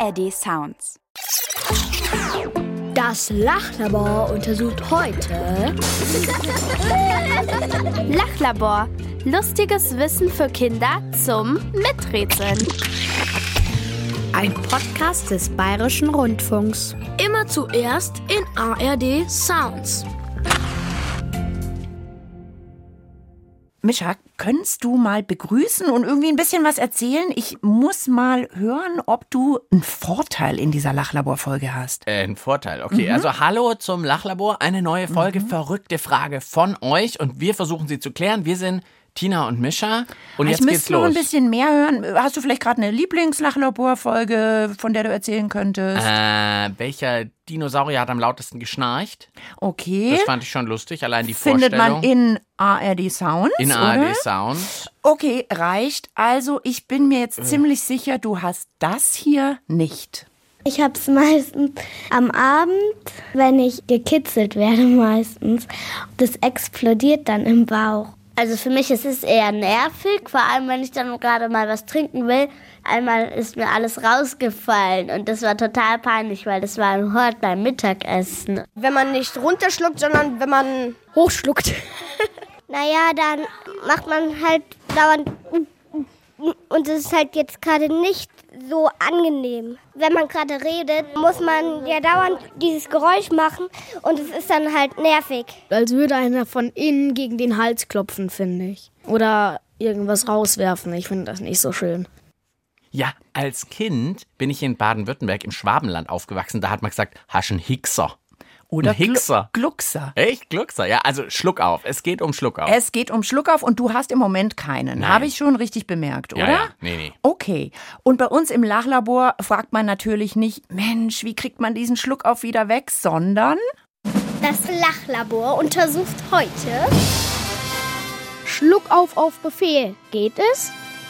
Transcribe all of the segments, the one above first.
ARD Sounds. Das Lachlabor untersucht heute Lachlabor. Lustiges Wissen für Kinder zum Miträtseln. ein Podcast des Bayerischen Rundfunks. Immer zuerst in ARD Sounds. Mischa, könntest du mal begrüßen und irgendwie ein bisschen was erzählen? Ich muss mal hören, ob du einen Vorteil in dieser Lachlabor-Folge hast. Ein Vorteil, okay. Also hallo zum Lachlabor, eine neue Folge, verrückte Frage von euch und wir versuchen sie zu klären. Wir sind Tina und Mischa und jetzt geht's noch los. ein bisschen mehr hören. Hast du vielleicht gerade eine Lieblings-Lachlabor-Folge, von der du erzählen könntest? Welcher Dinosaurier hat am lautesten geschnarcht? Okay. Das fand ich schon lustig, allein die Findet Vorstellung. man in ARD Sounds, in oder? ARD Sounds. Okay, reicht. Also ich bin mir jetzt ziemlich sicher, du hast das hier nicht. Ich habe es meistens am Abend, wenn ich gekitzelt werde meistens. Das explodiert dann im Bauch. Also für mich ist es eher nervig, vor allem wenn ich dann gerade mal was trinken will. Einmal ist mir alles rausgefallen und das war total peinlich, weil das war im Hort beim Mittagessen. Wenn man nicht runterschluckt, sondern wenn man hochschluckt. Naja, dann macht man halt dauernd und es ist halt jetzt gerade nicht so angenehm. Wenn man gerade redet, muss man ja dauernd dieses Geräusch machen und es ist dann halt nervig. Als würde einer von innen gegen den Hals klopfen, finde ich. Oder irgendwas rauswerfen. Ich finde das nicht so schön. Ja, als Kind bin ich in Baden-Württemberg im Schwabenland aufgewachsen. Da hat man gesagt, hast einen Hickser. Oder ein Hickser. Gluckser. Echt? Gluckser? Ja, also Schluck auf. Es geht um Schluck auf. Es geht um Schluckauf und du hast im Moment keinen. Nein. Habe ich schon richtig bemerkt, oder? Ja. Nee. Okay. Und bei uns im Lachlabor fragt man natürlich nicht, Mensch, wie kriegt man diesen Schluckauf wieder weg, sondern Das Lachlabor untersucht heute Schluck auf Befehl. Geht es?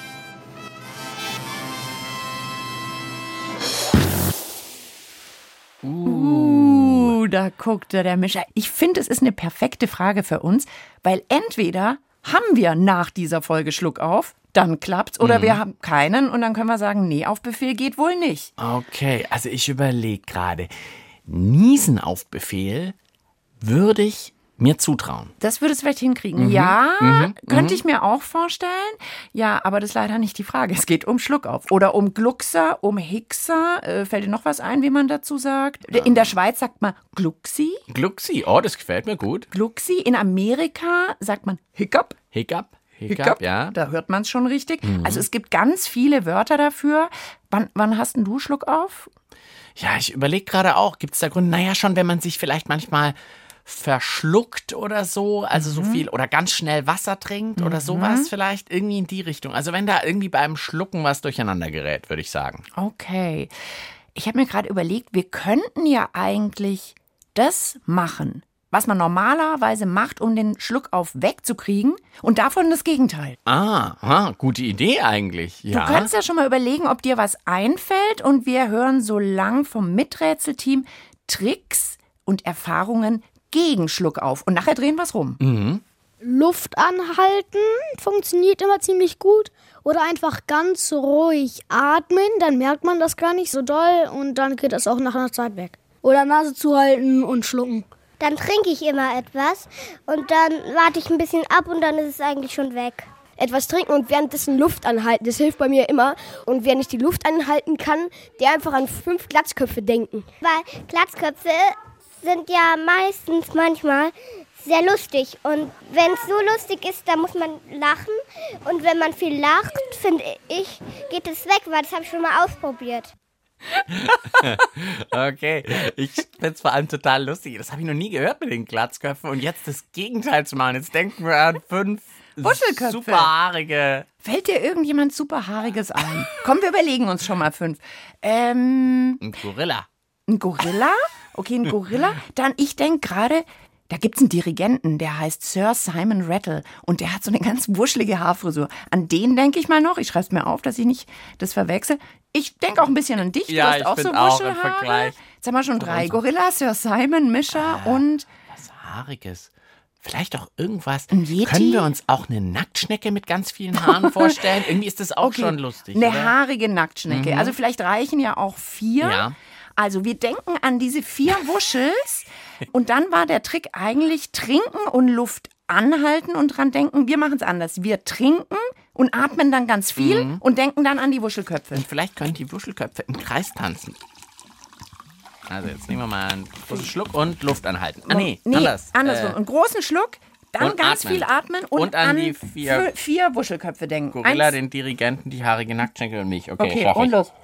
da guckte der Mischa. Ich finde, es ist eine perfekte Frage für uns, weil entweder haben wir nach dieser Folge Schluckauf, dann klappt's, oder wir haben keinen und dann können wir sagen, nee, auf Befehl geht wohl nicht. Okay, also ich überlege gerade. Niesen auf Befehl würde ich mir zutrauen. Das würdest du vielleicht hinkriegen. Ja, könnte ich mir auch vorstellen. Ja, aber das ist leider nicht die Frage. Es geht um Schluckauf. Oder um Gluckser, um Hickser. Fällt dir noch was ein, wie man dazu sagt? In der Schweiz sagt man Glucksi. Glucksi, oh, das gefällt mir gut. Glucksi. In Amerika sagt man Hiccup. Hiccup, ja. Da hört man es schon richtig. Also es gibt ganz viele Wörter dafür. Wann hast denn du Schluckauf? Ja, ich überlege gerade auch, gibt es da Gründe? Naja, schon, wenn man sich vielleicht manchmal verschluckt oder so, also so viel, oder ganz schnell Wasser trinkt oder sowas vielleicht, irgendwie in die Richtung. Also wenn da irgendwie beim Schlucken was durcheinander gerät, würde ich sagen. Okay. Ich habe mir gerade überlegt, wir könnten ja eigentlich das machen, was man normalerweise macht, um den Schluckauf wegzukriegen, und davon das Gegenteil. Gute Idee eigentlich. Ja. Du kannst ja schon mal überlegen, ob dir was einfällt, und wir hören so lang vom Miträtselteam Tricks und Erfahrungen gegen Schluckauf. Und nachher drehen wir es rum. Luft anhalten funktioniert immer ziemlich gut. Oder einfach ganz ruhig atmen, dann merkt man das gar nicht so doll und dann geht das auch nach einer Zeit weg. Oder Nase zuhalten und schlucken. Dann trinke ich immer etwas und dann warte ich ein bisschen ab und dann ist es eigentlich schon weg. Etwas trinken und währenddessen Luft anhalten, das hilft bei mir immer. Und wer nicht die Luft anhalten kann, der einfach an 5 Glatzköpfe denken. Weil Glatzköpfe sind ja manchmal sehr lustig. Und wenn es so lustig ist, dann muss man lachen. Und wenn man viel lacht, finde ich, geht es weg, weil das habe ich schon mal ausprobiert. Okay, ich finde es vor allem total lustig. Das habe ich noch nie gehört mit den Glatzköpfen. Und jetzt das Gegenteil zu machen. Jetzt denken wir an 5 Wuschelköpfe. superhaarige. Fällt dir irgendjemand superhaariges ein? Komm, wir überlegen uns schon mal 5. Ein Gorilla. Ein Gorilla? Okay, ein Gorilla. Dann, ich denke gerade, da gibt's einen Dirigenten, der heißt Sir Simon Rattle. Und der hat so eine ganz wuschelige Haarfrisur. An den denke ich mal noch. Ich schreibe es mir auf, dass ich nicht das verwechsel. Ich denke auch ein bisschen an dich. Ja, du hast auch ich so bin auch im Wuschelhaare. Vergleich. Jetzt haben wir schon 3. Gorilla, Sir Simon, Mischa und... Was Haariges. Vielleicht auch irgendwas. Ein Yeti? Können wir uns auch eine Nacktschnecke mit ganz vielen Haaren vorstellen? Irgendwie ist das auch schon lustig, Eine oder? haarige Nacktschnecke. Also vielleicht reichen ja auch 4. Ja. Also wir denken an diese 4 Wuschels und dann war der Trick eigentlich trinken und Luft anhalten und dran denken, wir machen es anders. Wir trinken und atmen dann ganz viel und denken dann an die Wuschelköpfe. Und vielleicht können die Wuschelköpfe im Kreis tanzen. Also jetzt nehmen wir mal einen großen Schluck und Luft anhalten. Nee, anders. Andersrum. Einen großen Schluck, dann und ganz atmen. viel atmen und an an die 4 4 Wuschelköpfe denken. Gorilla, 1, den Dirigenten, die haarige Nacktschnecke und mich. Okay, okay, schaff und ich. los.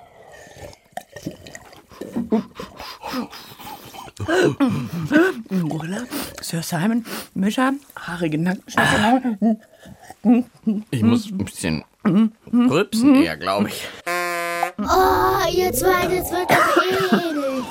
Gorilla, Sir Simon, Mischa, haarige Nacktschnecke. Ich muss ein bisschen rülpsen eher, glaube ich. Oh, ihr zwei, das wird doch eh nicht.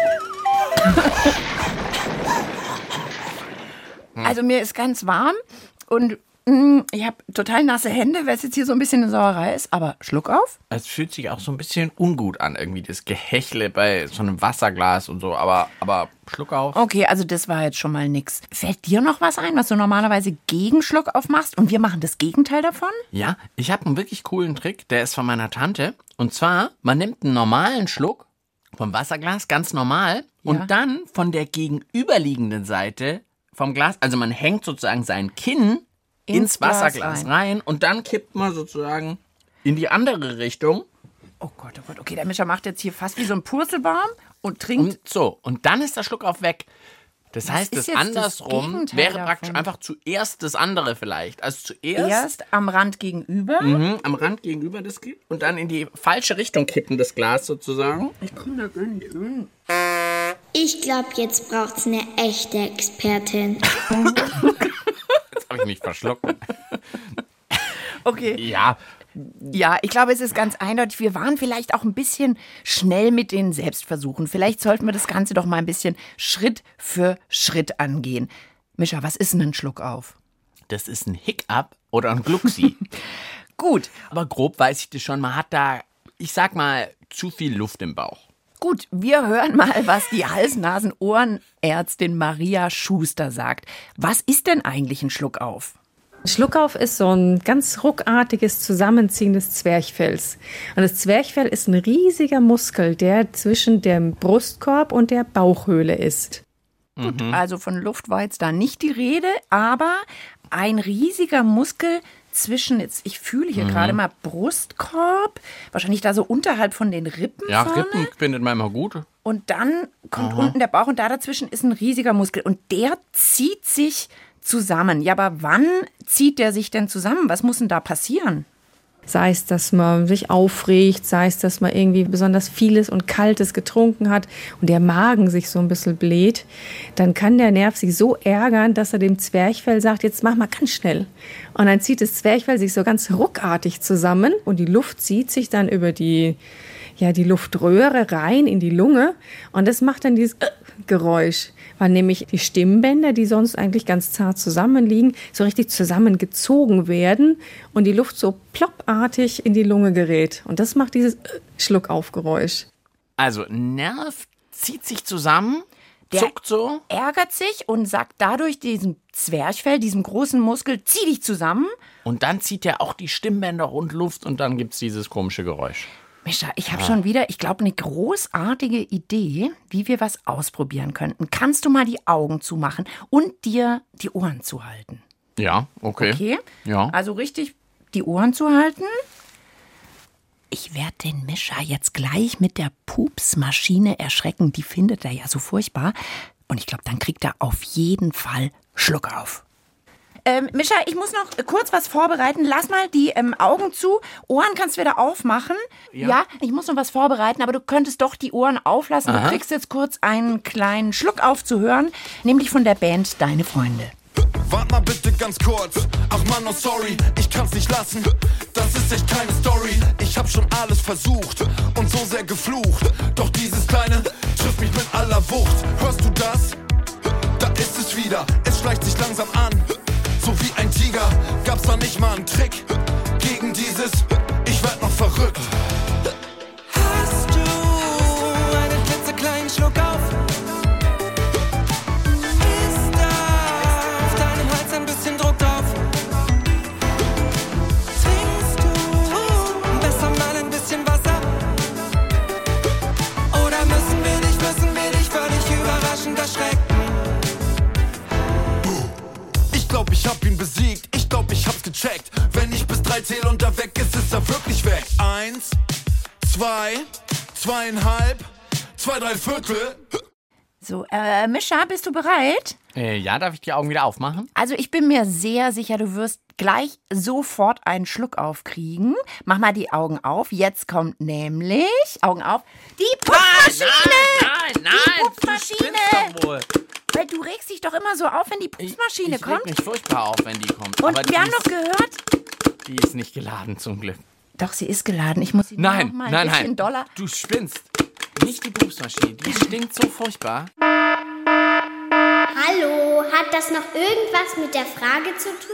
Also mir ist ganz warm und ich habe total nasse Hände, weil es jetzt hier so ein bisschen eine Sauerei ist. Aber Schluck auf. Es fühlt sich auch so ein bisschen ungut an, irgendwie das Gehechle bei so einem Wasserglas und so. Aber Schluck auf. Okay, also das war jetzt schon mal nix. Fällt dir noch was ein, was du normalerweise gegen Schluck auf machst? Und wir machen das Gegenteil davon? Ja, ich habe einen wirklich coolen Trick, der ist von meiner Tante. Und zwar, man nimmt einen normalen Schluck vom Wasserglas, ganz normal, und dann von der gegenüberliegenden Seite vom Glas, also man hängt sozusagen sein Kinn ins Wasserglas rein und dann kippt man sozusagen in die andere Richtung. Oh Gott, okay, der Mischa macht jetzt hier fast wie so ein Purzelbaum und trinkt. Und dann ist der Schluck auf weg. Das heißt, ist das jetzt das andersrum Gegenteil wäre davon? praktisch einfach zuerst das andere vielleicht. Also zuerst Erst am Rand gegenüber. am Rand gegenüber das Glas und dann in die falsche Richtung kippen, das Glas sozusagen. Ich komme da gar nicht hin. Ich glaube, jetzt braucht's eine echte Expertin. Jetzt habe ich mich verschluckt. Okay. Ja, Ja, ich glaube, es ist ganz eindeutig. Wir waren vielleicht auch ein bisschen schnell mit den Selbstversuchen. Vielleicht sollten wir das Ganze doch mal ein bisschen Schritt für Schritt angehen. Mischa, was ist denn ein Schluck auf? das ist ein Hiccup oder ein Glucsi. Gut. Aber grob weiß ich das schon. Man hat da, ich sag mal, zu viel Luft im Bauch. Gut, wir hören mal, was die Hals-Nasen-Ohrenärztin Maria Schuster sagt. Was ist denn eigentlich ein Schluckauf? Schluckauf ist so ein ganz ruckartiges Zusammenziehen des Zwerchfells. Und das Zwerchfell ist ein riesiger Muskel, der zwischen dem Brustkorb und der Bauchhöhle ist. Gut, also von Luft war jetzt da nicht die Rede, aber ein riesiger Muskel zwischen, jetzt ich fühle hier gerade mal Brustkorb, wahrscheinlich da so unterhalb von den Rippen Ja, vorne. Rippen findet man immer gut. Und dann kommt unten der Bauch und da dazwischen ist ein riesiger Muskel und der zieht sich zusammen. Ja, aber wann zieht der sich denn zusammen? Was muss denn da passieren? Sei es, dass man sich aufregt, sei es, dass man irgendwie besonders vieles und Kaltes getrunken hat und der Magen sich so ein bisschen bläht, dann kann der Nerv sich so ärgern, dass er dem Zwerchfell sagt, jetzt mach mal ganz schnell. Und dann zieht das Zwerchfell sich so ganz ruckartig zusammen und die Luft zieht sich dann über die Luftröhre rein in die Lunge und das macht dann dieses Geräusch, weil nämlich die Stimmbänder, die sonst eigentlich ganz zart zusammenliegen, so richtig zusammengezogen werden und die Luft so ploppartig in die Lunge gerät. Und das macht dieses Schluckaufgeräusch. Also Nerv zieht sich zusammen, Der zuckt so. ärgert sich und sagt dadurch diesem Zwerchfell, diesem großen Muskel, zieh dich zusammen. Und dann zieht er auch die Stimmbänder und Luft und dann gibt's dieses komische Geräusch. Mischa, ich habe schon wieder, ich glaube, eine großartige Idee, wie wir was ausprobieren könnten. Kannst du mal die Augen zumachen und dir die Ohren zuhalten? Ja, okay. Okay? Ja. Also richtig die Ohren zuhalten. Ich werde den Mischa jetzt gleich mit der Pupsmaschine erschrecken. Die findet er ja so furchtbar. Und ich glaube, dann kriegt er auf jeden Fall Schluck auf. Mischa, ich muss noch kurz was vorbereiten. Lass mal die Augen zu. Ohren kannst du wieder aufmachen. Ja, ich muss noch was vorbereiten, aber du könntest doch die Ohren auflassen. Du kriegst jetzt kurz einen kleinen Schluck aufzuhören, nämlich von der Band Deine Freunde. Wart mal bitte ganz kurz. Ach Mann, oh sorry, ich kann's nicht lassen. Das ist echt keine Story. Ich hab schon alles versucht und so sehr geflucht. Doch dieses Kleine trifft mich mit aller Wucht. Hörst du das? Da ist es wieder. Es schleicht sich langsam an. So wie ein Tiger. Gab's da nicht mal einen Trick gegen dieses Ich werd noch verrückt. Hast du einen klitzekleinen Schluck auf? Ist da auf deinem er weg ist, ist er wirklich weg. 1, 2, 2,5, 2, 3/4. So, Mischa, bist du bereit? Ja, darf ich die Augen wieder aufmachen? Also ich bin mir sehr sicher, du wirst gleich sofort einen Schluck aufkriegen. Mach mal die Augen auf. Jetzt kommt nämlich, Augen auf, die Putzmaschine! Nein, die Putzmaschine! Du spinnst doch wohl. Weil du regst dich doch immer so auf, wenn die Putzmaschine ich kommt. reg mich furchtbar auf, wenn die kommt. Und aber wir haben noch gehört... Die ist nicht geladen, zum Glück. Doch, sie ist geladen. Ich muss sie noch mal ein bisschen doller... Du spinnst. Nicht die Pupsmaschine, die stinkt so furchtbar. Hallo, hat das noch irgendwas mit der Frage zu tun?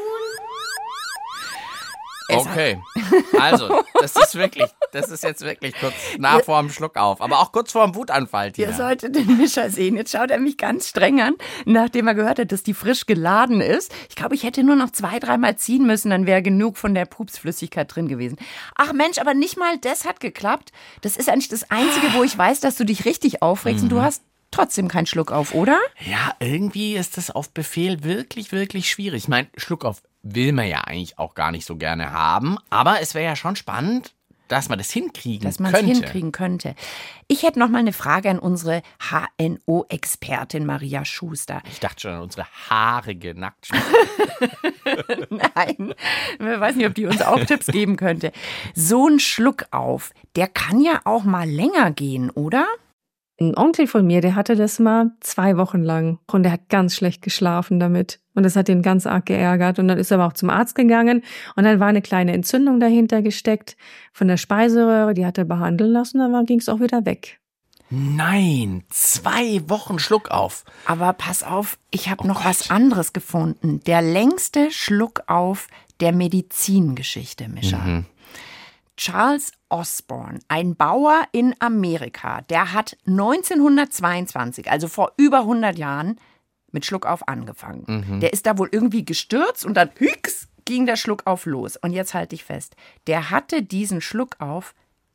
Okay, also, das ist jetzt wirklich kurz nach vor dem Schluck auf, aber auch kurz vor dem Wutanfall, Tina. Ihr solltet den Mischa sehen. Jetzt schaut er mich ganz streng an, nachdem er gehört hat, dass die frisch geladen ist. Ich glaube, ich hätte nur noch 2-3 Mal ziehen müssen, dann wäre genug von der Pupsflüssigkeit drin gewesen. Ach Mensch, aber nicht mal das hat geklappt. Das ist eigentlich das Einzige, wo ich weiß, dass du dich richtig aufregst und du hast trotzdem keinen Schluck auf, oder? Ja, irgendwie ist das auf Befehl wirklich, wirklich schwierig. Ich meine, Schluck auf will man ja eigentlich auch gar nicht so gerne haben, aber es wäre ja schon spannend, dass man das hinkriegen könnte. Ich hätte noch mal eine Frage an unsere HNO-Expertin Maria Schuster. Ich dachte schon an unsere haarige Nacktschwester. Nein, ich weiß nicht, ob die uns auch Tipps geben könnte. So ein Schluck auf, der kann ja auch mal länger gehen, oder? Ein Onkel von mir, der hatte das mal 2 Wochen lang und der hat ganz schlecht geschlafen damit. Und das hat ihn ganz arg geärgert. Und dann ist er aber auch zum Arzt gegangen und dann war eine kleine Entzündung dahinter gesteckt von der Speiseröhre, die hat er behandeln lassen, dann ging es auch wieder weg. Nein, 2 Wochen Schluck auf. Aber pass auf, ich habe noch was anderes gefunden. Der längste Schluck auf der Medizingeschichte, Mischa. Charles Osborne, ein Bauer in Amerika, der hat 1922, also vor über 100 Jahren, mit Schluckauf angefangen. Der ist da wohl irgendwie gestürzt und dann ging der Schluckauf los. Und jetzt halte ich fest, der hatte diesen Schluckauf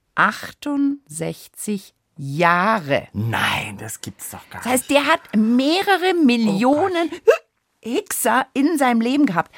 68 Jahre. Nein, das gibt's doch gar nicht. Das heißt, der hat mehrere Millionen Hickser in seinem Leben gehabt.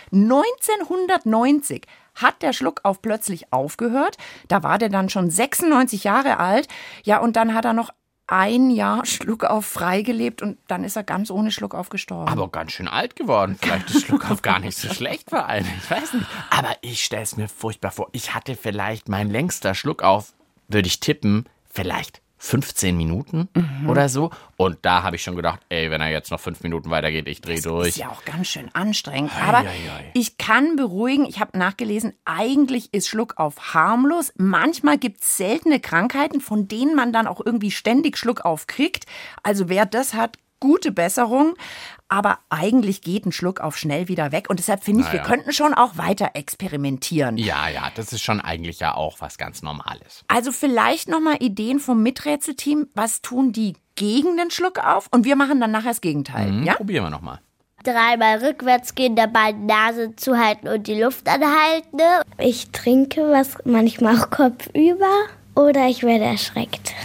1990 hat der Schluckauf plötzlich aufgehört. Da war der dann schon 96 Jahre alt. Ja, und dann hat er noch 1 Jahr Schluckauf freigelebt und dann ist er ganz ohne Schluckauf gestorben. Aber ganz schön alt geworden. Vielleicht ist Schluckauf gar nicht so schlecht für einen. Ich weiß nicht. Aber ich stelle es mir furchtbar vor. Ich hatte vielleicht mein längster Schluckauf, würde ich tippen, vielleicht 15 Minuten oder so. Und da habe ich schon gedacht, ey, wenn er jetzt noch 5 Minuten weitergeht, ich drehe durch. Das ist ja auch ganz schön anstrengend. Aber ich kann beruhigen, ich habe nachgelesen, eigentlich ist Schluckauf harmlos. Manchmal gibt es seltene Krankheiten, von denen man dann auch irgendwie ständig Schluckauf kriegt. Also wer das hat, gute Besserung. Aber eigentlich geht ein Schluckauf schnell wieder weg. Und deshalb finde ich, wir könnten schon auch weiter experimentieren. Ja, das ist schon eigentlich ja auch was ganz Normales. Also vielleicht nochmal Ideen vom Miträtselteam. Was tun die gegen den Schluckauf? Und wir machen dann nachher das Gegenteil. Ja? Probieren wir nochmal. 3-mal rückwärts gehen, dabei die Nase zuhalten und die Luft anhalten. Ich trinke was manchmal auch kopfüber oder ich werde erschreckt.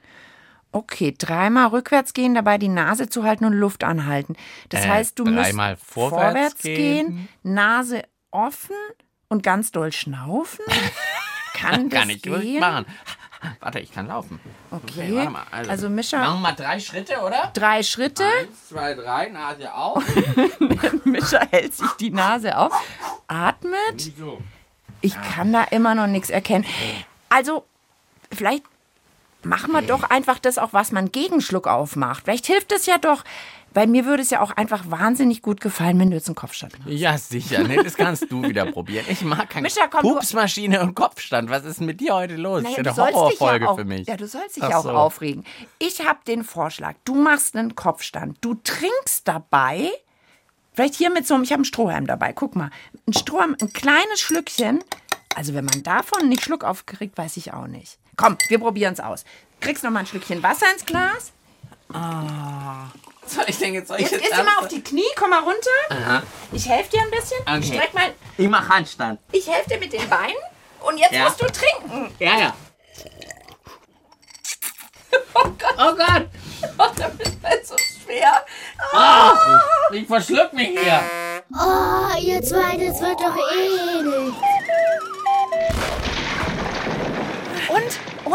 Okay, 3-mal rückwärts gehen, dabei die Nase zuhalten und Luft anhalten. Das heißt, du musst 3-mal vorwärts gehen, Nase offen und ganz doll schnaufen. Kann das ich gehen? ruhig machen. Warte, ich kann laufen. Okay, warte mal. Also Mischa... Machen wir mal 3 Schritte, oder? 3 Schritte. 1, 2, 3, Nase auf. Mischa hält sich die Nase auf, atmet. So. Ich kann da immer noch nichts erkennen. Also, vielleicht machen wir doch einfach das auch, was man gegen Schluckauf macht. Vielleicht hilft es ja doch, weil mir würde es ja auch einfach wahnsinnig gut gefallen, wenn du jetzt einen Kopfstand machst. Ja, sicher. Nee, das kannst du wieder probieren. Ich mag keine Mischa, komm, Pupsmaschine und Kopfstand. Was ist denn mit dir heute los? Naja, das ist ja eine Horrorfolge für mich. Ja, du sollst dich ja auch aufregen. Ich habe den Vorschlag, du machst einen Kopfstand. Du trinkst dabei, vielleicht hier mit so einem, ich habe einen Strohhalm dabei, guck mal. Ein Strohhalm, ein kleines Schlückchen. Also wenn man davon nicht Schluckauf kriegt, weiß ich auch nicht. Komm, wir probieren es aus. Kriegst noch mal ein Schlückchen Wasser ins Glas. Soll ich denn jetzt Jetzt gehst du mal auf die Knie, komm mal runter. Aha. Ich helfe dir ein bisschen. Okay. Streck mal. Ich mach Handstand. Ich helfe dir mit den Beinen. Und jetzt musst du trinken. Ja. Oh Gott. Oh Gott. Oh, das ist so schwer. Ich verschluck mich hier. Oh, ihr zwei, das wird doch eh nicht.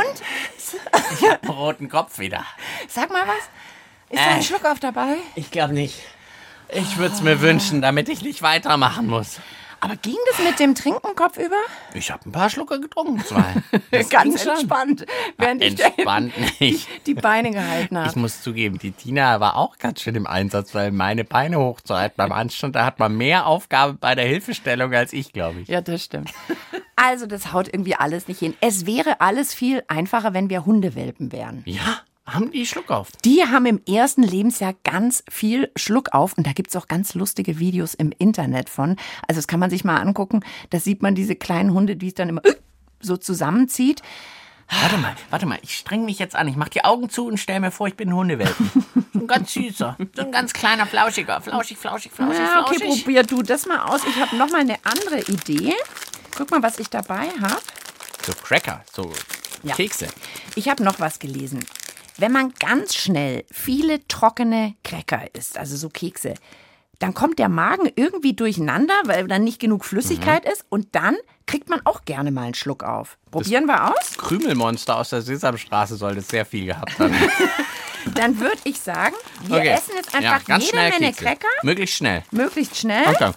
Und? Ich hab einen roten Kopf wieder. Sag mal was. Ist da ein Schluckauf dabei? Ich glaube nicht. Ich würde es mir wünschen, damit ich nicht weitermachen muss. Aber ging das mit dem Trinken kopfüber? Ich habe ein paar Schlucke getrunken, 2. Ganz entspannt. Während ich Entspannt nicht. die Beine gehalten habe. Ich muss zugeben, die Tina war auch ganz schön im Einsatz, weil meine Beine hochzuhalten beim Anstand, da hat man mehr Aufgabe bei der Hilfestellung als ich, glaube ich. Ja, das stimmt. Also, das haut irgendwie alles nicht hin. Es wäre alles viel einfacher, wenn wir Hundewelpen wären. Ja, haben die Schluckauf? Die haben im ersten Lebensjahr ganz viel Schluckauf und da gibt's auch ganz lustige Videos im Internet von. Also das kann man sich mal angucken. Da sieht man diese kleinen Hunde, die es dann immer so zusammenzieht. Warte mal, ich streng mich jetzt an. Ich mach die Augen zu und stell mir vor, ich bin ein Hundewelpen. So ein ganz süßer, so ein ganz kleiner, flauschiger. Flauschig. Ja, okay, probier du das mal aus. Ich habe noch mal eine andere Idee. Guck mal, was ich dabei habe. So Cracker, so Kekse. Ich habe noch was gelesen. Wenn man ganz schnell viele trockene Cracker isst, also so Kekse, dann kommt der Magen irgendwie durcheinander, weil dann nicht genug Flüssigkeit ist und dann kriegt man auch gerne mal einen Schluck auf. Probieren wir aus? Krümelmonster aus der Sesamstraße sollte sehr viel gehabt haben. Dann würde ich sagen, wir essen jetzt einfach ganz jede schnell Menge Kekse. Cracker. Möglichst schnell. Möglichst schnell. Okay.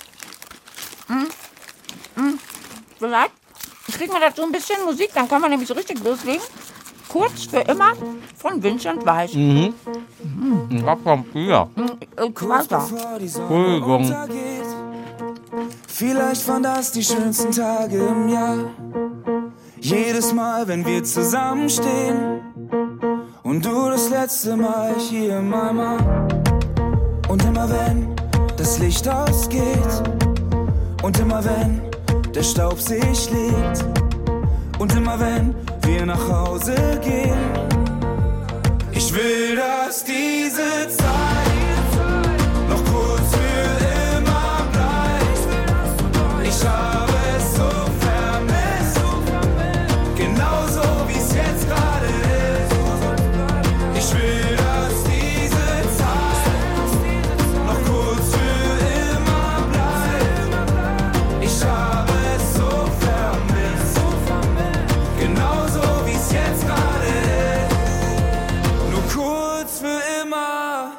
Vielleicht kriegen wir dazu ein bisschen Musik, dann können wir nämlich so richtig loslegen. Kurz für immer von Vincent Weiss. Ich hab vom Bier. Wasser. Entschuldigung. Vielleicht waren das die schönsten Tage im Jahr. Jedes Mal, wenn wir zusammenstehen und du das letzte Mal hier in Mama. Und immer wenn das Licht ausgeht und immer wenn der Staub sich legt und immer wenn wir nach Hause gehen. Ich will, dass diese Zeit noch kurz für immer bleibt. Ich habe es so vermisst, genauso wie es jetzt gerade ist. Ich will, dass diese Zeit noch kurz für immer bleibt. Ich habe es so vermisst, genauso wie es jetzt gerade ist. Nur kurz für immer.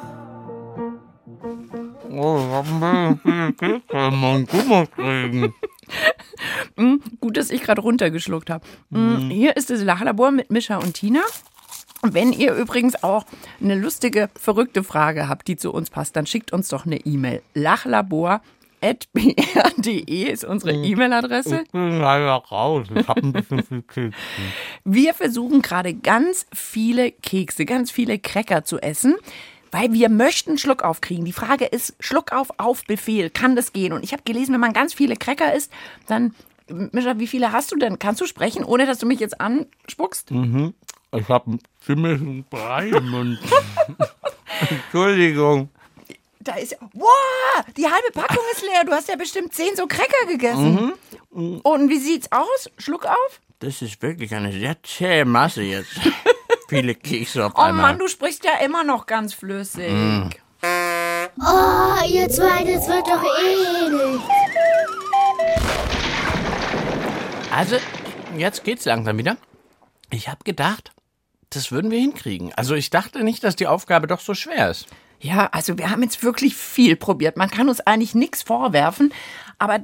Gut, dass ich gerade runtergeschluckt habe. Hier ist das Lachlabor mit Mischa und Tina. Wenn ihr übrigens auch eine lustige, verrückte Frage habt, die zu uns passt, dann schickt uns doch eine E-Mail. lachlabor@br.de ist unsere E-Mail-Adresse. Ich bin leider raus. Ich hab ein bisschen viel Kekse. Wir versuchen gerade ganz viele Kekse, ganz viele Cracker zu essen, weil wir möchten Schluckauf kriegen. Die Frage ist, Schluckauf auf Befehl, kann das gehen? Und ich habe gelesen, wenn man ganz viele Cracker isst, dann, Mischa, wie viele hast du denn? Kannst du sprechen, ohne dass du mich jetzt anspuckst? Ich hab einen ziemlichen breiten Mund. Entschuldigung. Da ist, wow, die halbe Packung ist leer. Du hast ja bestimmt 10 so Cracker gegessen. Und wie sieht's aus? Schluck auf? Das ist wirklich eine sehr zähe Masse jetzt. Viele Kekse auf Oh einmal. Mann, du sprichst ja immer noch ganz flüssig. Oh, ihr zwei, das wird doch eh nicht. Also, jetzt geht's langsam wieder. Ich habe gedacht, das würden wir hinkriegen. Also ich dachte nicht, dass die Aufgabe doch so schwer ist. Ja, also wir haben jetzt wirklich viel probiert. Man kann uns eigentlich nichts vorwerfen, aber...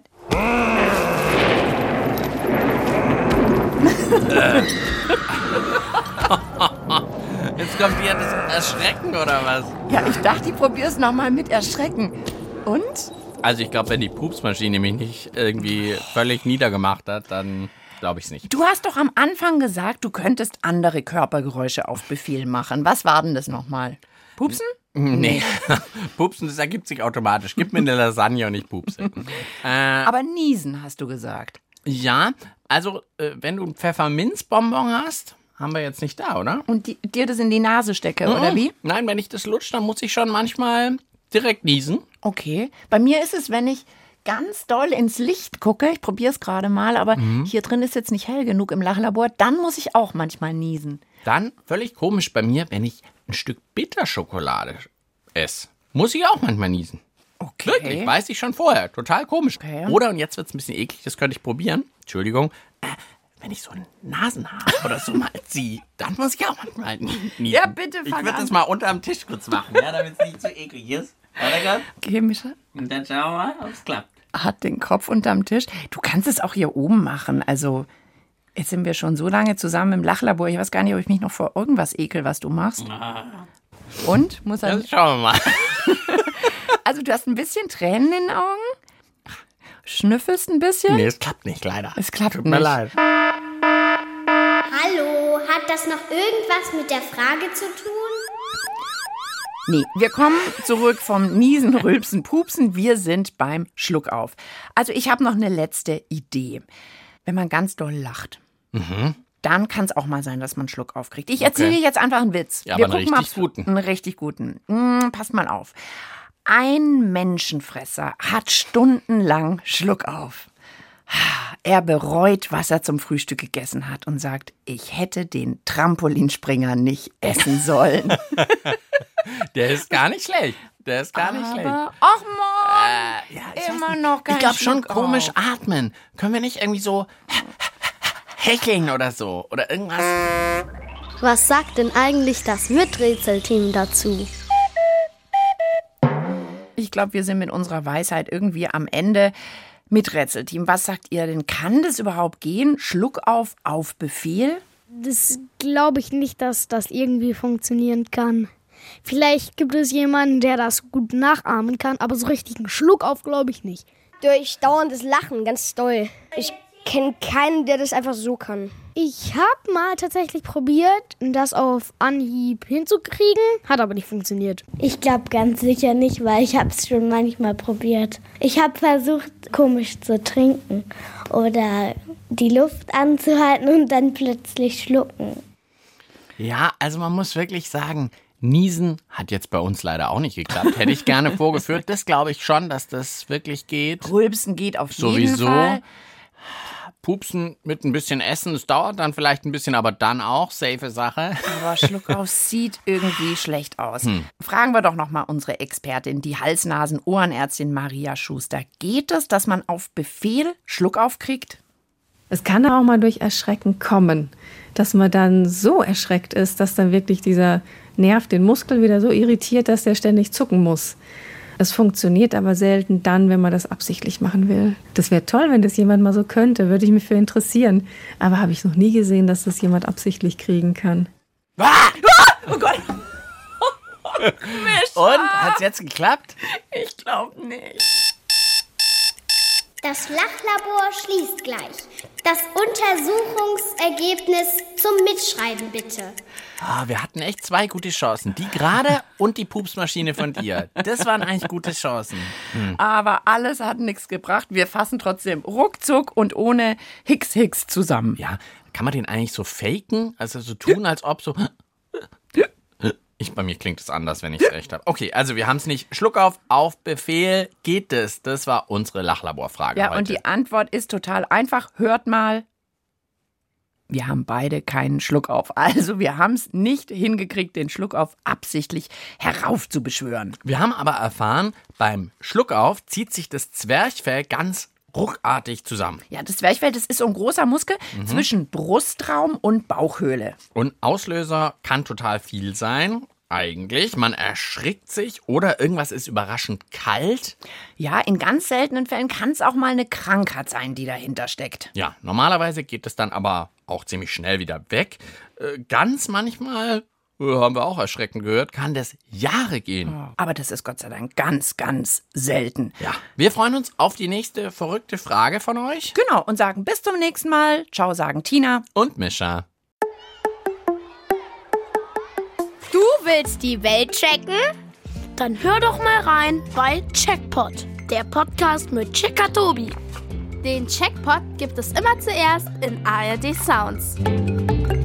Jetzt kommt hier das Erschrecken, oder was? Ja, ich dachte, ich probiere es nochmal mit Erschrecken. Und? Also ich glaube, wenn die Pupsmaschine mich nicht irgendwie völlig niedergemacht hat, dann glaube ich es nicht. Du hast doch am Anfang gesagt, du könntest andere Körpergeräusche auf Befehl machen. Was war denn das nochmal? Pupsen? Nee, Pupsen, das ergibt sich automatisch. Gib mir eine Lasagne und ich pupse. Aber niesen, hast du gesagt. Ja, also wenn du einen Pfefferminzbonbon hast, haben wir jetzt nicht da, oder? Und dir das in die Nase stecke, oder wie? Nein, wenn ich das lutsche, dann muss ich schon manchmal direkt niesen. Okay. Bei mir ist es, wenn ich ganz doll ins Licht gucke, ich probiere es gerade mal, aber hier drin ist jetzt nicht hell genug im Lachlabor, dann muss ich auch manchmal niesen. Dann, völlig komisch bei mir, wenn ich ein Stück Bitterschokolade esse, muss ich auch manchmal niesen. Okay. Wirklich, weiß ich schon vorher. Total komisch. Okay. Oder, und jetzt wird es ein bisschen eklig, das könnte ich probieren. Entschuldigung. wenn ich so ein Nasenhaar oder so mal ziehe, dann muss ich auch manchmal niesen. Ja, bitte Ich fang würde an. das mal unterm Tisch kurz machen, ja, damit es nicht so eklig ist. Oder? Okay, Mischa. Und dann schauen wir mal, ob es klappt. Hat den Kopf unterm Tisch. Du kannst es auch hier oben machen. Also, jetzt sind wir schon so lange zusammen im Lachlabor. Ich weiß gar nicht, ob ich mich noch vor irgendwas ekel, was du machst. Und? Muss er. Das schauen wir mal. Also, du hast ein bisschen Tränen in den Augen? Schnüffelst ein bisschen? Nee, es klappt nicht, leider. Es klappt Tut mir nicht. leid. Hallo, hat das noch irgendwas mit der Frage zu tun? Nee, wir kommen zurück vom Niesen, Rülpsen, Pupsen. Wir sind beim Schluckauf. Also ich habe noch eine letzte Idee. Wenn man ganz doll lacht, dann kann es auch mal sein, dass man einen Schluckauf kriegt. Ich erzähle dir jetzt einfach einen Witz. Ja, wir aber einen gucken richtig guten. Einen richtig guten. Passt mal auf. Ein Menschenfresser hat stundenlang Schluckauf. Er bereut, was er zum Frühstück gegessen hat und sagt, ich hätte den Trampolinspringer nicht essen sollen. Der ist gar nicht schlecht. Der ist gar nicht schlecht. Aber, ach Mann, Ja, ich weiß immer nicht. noch kein Ich glaube schon Schluckauf. komisch atmen. Können wir nicht irgendwie so hecheln oder so? Oder irgendwas? Was sagt denn eigentlich das Miträtselteam dazu? Ich glaube, wir sind mit unserer Weisheit irgendwie am Ende. Miträtselteam, was sagt ihr denn? Kann das überhaupt gehen? Schluckauf auf Befehl? Das glaube ich nicht, dass das irgendwie funktionieren kann. Vielleicht gibt es jemanden, der das gut nachahmen kann, aber so richtig einen Schluckauf glaube ich nicht. Durch dauerndes Lachen, ganz doll. Ich kenne keinen, der das einfach so kann. Ich habe mal tatsächlich probiert, das auf Anhieb hinzukriegen, hat aber nicht funktioniert. Ich glaube ganz sicher nicht, weil ich habe es schon manchmal probiert. Ich habe versucht, komisch zu trinken oder die Luft anzuhalten und dann plötzlich schlucken. Ja, also man muss wirklich sagen, Niesen hat jetzt bei uns leider auch nicht geklappt. Hätte ich gerne vorgeführt. Das glaube ich schon, dass das wirklich geht. Rülpsen geht auf jeden Sowieso. Fall. Pupsen mit ein bisschen Essen, das dauert dann vielleicht ein bisschen, aber dann auch, safe Sache. Aber Schluckauf sieht irgendwie schlecht aus. Fragen wir doch noch mal unsere Expertin, die Hals-Nasen-Ohrenärztin Maria Schuster. Geht es, dass man auf Befehl Schluckauf kriegt? Es kann auch mal durch Erschrecken kommen, dass man dann so erschreckt ist, dass dann wirklich dieser Nerv den Muskel wieder so irritiert, dass der ständig zucken muss. Es funktioniert aber selten dann, wenn man das absichtlich machen will. Das wäre toll, wenn das jemand mal so könnte, würde ich mich für interessieren. Aber habe ich noch nie gesehen, dass das jemand absichtlich kriegen kann. Oh Gott. Und? Hat's jetzt geklappt? Ich glaube nicht. Das Lachlabor schließt gleich. Das Untersuchungsergebnis zum Mitschreiben bitte. Ah, wir hatten echt 2 gute Chancen. Die gerade und die Pupsmaschine von dir. Das waren eigentlich gute Chancen. Aber alles hat nichts gebracht. Wir fassen trotzdem ruckzuck und ohne Hicks zusammen. Ja, kann man den eigentlich so faken? Also so tun, als ob so... Bei mir klingt es anders, wenn ich es recht habe. Okay, also wir haben es nicht. Schluckauf auf Befehl geht es. Das war unsere Lachlaborfrage Ja, heute. und die Antwort ist total einfach. Hört mal. Wir haben beide keinen Schluckauf. Also wir haben es nicht hingekriegt, den Schluckauf absichtlich heraufzubeschwören. Wir haben aber erfahren, beim Schluckauf zieht sich das Zwerchfell ganz ruckartig zusammen. Ja, das Zwerchfell, das ist so ein großer Muskel zwischen Brustraum und Bauchhöhle. Und Auslöser kann total viel sein. Eigentlich, man erschrickt sich oder irgendwas ist überraschend kalt. Ja, in ganz seltenen Fällen kann es auch mal eine Krankheit sein, die dahinter steckt. Ja, normalerweise geht es dann aber auch ziemlich schnell wieder weg. Ganz manchmal, haben wir auch erschreckend gehört, kann das Jahre gehen. Aber das ist Gott sei Dank ganz, ganz selten. Ja, wir freuen uns auf die nächste verrückte Frage von euch. Genau, und sagen bis zum nächsten Mal. Ciao, sagen Tina. Und Mischa. Du willst die Welt checken? Dann hör doch mal rein bei Checkpot, der Podcast mit Checker Tobi. Den Checkpot gibt es immer zuerst in ARD Sounds.